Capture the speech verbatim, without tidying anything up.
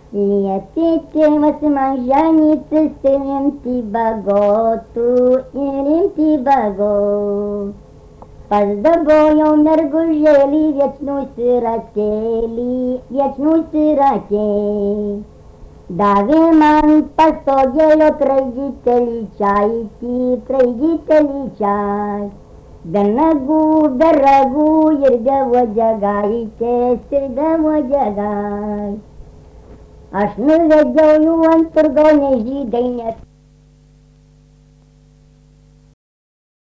Liepėtėmas man ženytis ir rimti bagotų, ir rimti bagotų. Pazdabojau mergužėlį, viečnus ratėlį, viečnus ratėlį. Davė man pastogėlio traidytelį čaitį, traidytelį čaitį. Be nagų, be ragų ir be uodegaites, ir be uodegaites. Aš nuvedžiau jų ant turgaus, nei žydai net